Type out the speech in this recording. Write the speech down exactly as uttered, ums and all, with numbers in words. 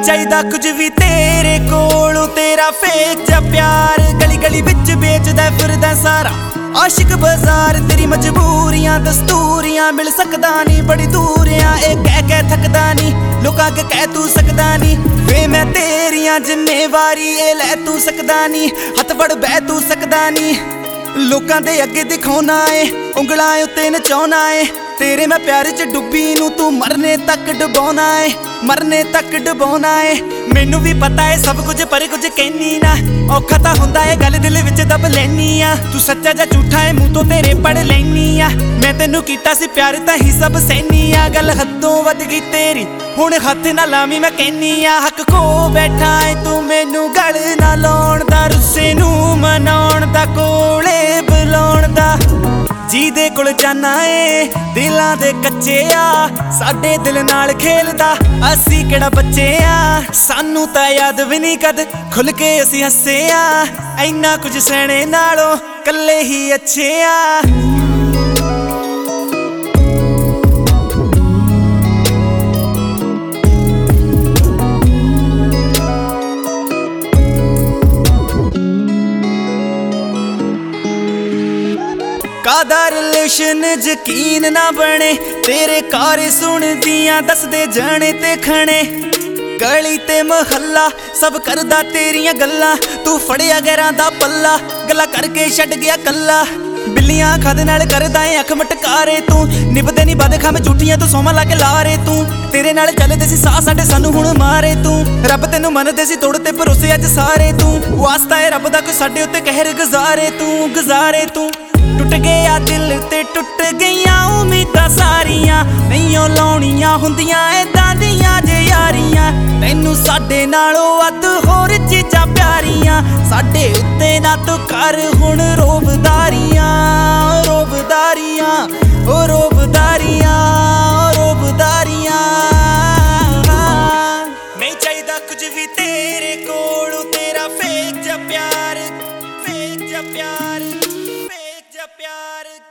ਚਾਹੀਦਾ ਕੁਝ ਵੀ ਤੇਰੇ ਕੋਲੋਂ, ਤੇਰਾ ਫੇਕ ਜਿਹਾ ਪਿਆਰ ਗਲੀ ਗਲੀ ਵਿੱਚ ਵੇਚਦਾ ਫਿਰਦਾ ਸਾਰਾ ਆਸ਼ਿਕ ਬਾਜ਼ਾਰ। ਤੇਰੀ ਮਜਬੂਰੀਆਂ ਦਸਤੂਰੀਆਂ ਮਿਲ ਸਕਦਾ ਨਹੀਂ, ਬੜੀ ਦੂਰ ਆ ਇਹ ਕਹਿ ਕੇ ਥੱਕਦਾ ਨਹੀਂ, ਲੋਕਾਂ ਅੱਗੇ ਕਹਿ ਤੂੰ ਸਕਦਾ ਨਹੀਂ ਵੇ ਮੈਂ ਤੇਰੀਆਂ ਜ਼ਿੰਮੇਵਾਰੀ ਇਹ ਲੈ ਤੂੰ ਸਕਦਾ ਨਹੀਂ, ਹੱਥ ਵੜ ਬਹਿ ਤੂੰ ਸਕਦਾ ਨਹੀਂ, ਲੋਕਾਂ ਦੇ ਅੱਗੇ ਦਿਖਾਉਣਾ ਏ ਉਂਗਲਾਂ ਉੱਤੇ ਨਚਾਉਣਾ ਏ, ਤੇਰੇ ਮੈਂ ਪਿਆਰ ਚ ਡੁੱਬੀ ਨੂੰ ਤੂੰ ਮਰਨੇ ਤੱਕ ਡੁਬਾਉਣਾ ਏ, ਮਰਨੇ ਤੱਕ ਡੁਬਾਉਣਾ ਏ। ਮੈਨੂੰ ਵੀ ਪਤਾ ਏ ਸਭ ਕੁਝ ਪਰ ਕੁਝ ਕਹਿਨੀ ਨਾ, ਔਖਾ ਤਾਂ ਹੁੰਦਾ ਏ ਗੱਲ ਦਿਲ ਵਿੱਚ ਦਬ ਲੈਨੀ ਆ, ਤੂੰ ਸੱਚਾ ਜਾਂ ਝੂਠਾ ਏ ਮੂੰਹ ਤੋਂ ਤੇਰੇ ਪੜ ਲੈਨੀ ਆ, ਮੈਂ ਤੈਨੂੰ ਕੀਤਾ ਸੀ ਪਿਆਰ ਤਾਂ ਹੀ ਸਭ ਸਹਿਨੀ ਆ, ਗੱਲ ਹੱਦੋਂ ਵੱਧ ਗਈ ਤੇਰੀ ਹੁਣ ਹੱਥ ਨਾ ਲਾਵੀਂ ਮੈਂ ਕਹਿਨੀ ਆ, ਹੱਕ ਖੋ ਬੈਠਾ ਏ ਤੂੰ ਮੈਨੂੰ ਗਲ ਨਾ ਲਾਉਣ ਦਾ, ਰੁੱਸੇ ਨੂੰ ਮਨਾਉਣ ਦਾ, ਕੋਲੇ ਬੁਲਾਉਣ ਦਾ, ਜਿਹਦੇ ਕੋਲ ਜਾਨਾ ਏ ਦਿਲਾਂ ਦੇ ਕੱਚੇ ਆ, ਸਾਡੇ ਦਿਲ ਨਾਲ ਖੇਲਦਾ ਅਸੀਂ ਕਿਹੜਾ ਬੱਚੇ ਆ, ਸਾਨੂੰ ਤਾਂ ਯਾਦ ਵੀ ਨਹੀਂ ਕਦ ਖੁੱਲ ਕੇ ਅਸੀਂ ਹੱਸੇ ਆ, ਇੰਨਾ ਕੁਝ ਸਹਿਣੇ ਨਾਲੋਂ ਕੱਲੇ ਹੀ ਅੱਛੇ ਆ। ਕਾਦਾ ਰਿਲੇਸ਼ਨ ਯਕੀਨ ਨਾ ਬਣੇ, ਤੇਰੇ ਕਾਰੇ ਸੁਣਦੀਆਂ ਦੱਸਦੇ ਜਾਣੇ ਤੇ ਖਣੇ, ਗਲੀ ਤੇ ਮੁਹੱਲਾ ਸਭ ਕਰਦਾ ਤੇਰੀਆਂ ਗੱਲਾਂ, ਤੂੰ ਫੜਿਆ ਗੈਰਾਂ ਦਾ ਪੱਲਾ ਗੱਲਾਂ ਕਰਕੇ ਛੱਡ ਗਿਆ ਕੱਲਾ, ਬਿੱਲੀਆਂ ਖਦ ਨਾਲ ਕਰਦਾ ਏ ਅੱਖ ਮਟਕਾਰੇ ਤੂੰ, ਨਿਭਦੇ ਨੀ ਬਦ ਖਾਂ ਝੂਠੀਆਂ ਤੂੰ ਸੋਮਾ ਲਾ ਕੇ ਲਾਰੇ ਤੂੰ, ਤੇਰੇ ਨਾਲ ਚੱਲਦੇ ਸੀ ਸਾਹ ਸਾਡੇ ਸਾਨੂੰ ਹੁਣ ਮਾਰੇ ਤੂੰ, ਰੱਬ ਤੈਨੂੰ ਮੰਨਦੇ ਸੀ ਤੋੜ ਤੇ ਭਰੋਸੇ ਅੱਜ ਸਾਰੇ ਤੂੰ, ਵਾਸਤਾ ਏ ਰੱਬ ਦਾ ਕੋਈ ਸਾਡੇ ਉੱਤੇ ਕਹਿਰ ਗੁਜ਼ਾਰੇ ਤੂੰ, ਗੁਜ਼ਾਰੇ ਤੂੰ, ਟੁੱਟ ਗਿਆ ਦਿਲ ਤੇ ਟੁੱਟ ਗਈਆਂ ਉਮੀਦਾਂ ਸਾਰੀਆਂ, ਨਹੀਂਓ ਲਾਉਣੀਆਂ ਹੁੰਦੀਆਂ ਏਦਾਂ ਦੀਆਂ ਜੇ ਯਾਰੀਆਂ, ਤੈਨੂੰ ਸਾਡੇ ਨਾਲੋਂ ਵੱਧ ਹੋਰ ਚੀਜ਼ਾਂ ਪਿਆਰੀਆਂ, ਸਾਡੇ ਉੱਤੇ ਨਾ ਤੂੰ ਕਰ ਹੁਣ ਰੋਬਦਾਰੀਆਂ, ਰੋਬਦਾਰੀਆਂ ਓ ਰੋਬਦਾਰੀਆਂ, ਰੋਬਦਾਰੀਆਂ। ਨਹੀਂ ਚਾਹੀਦਾ ਕੁਝ ਵੀ ਤੇਰੇ ਕੋਲੋਂ, ਤੇਰਾ ਫੇਕ ਜਿਹਾ ਪਿਆਰ, ਫੇਕ ਜਿਹਾ ਪਿਆਰ, ਫੇਕ ਜਿਹਾ ਪਿਆਰ।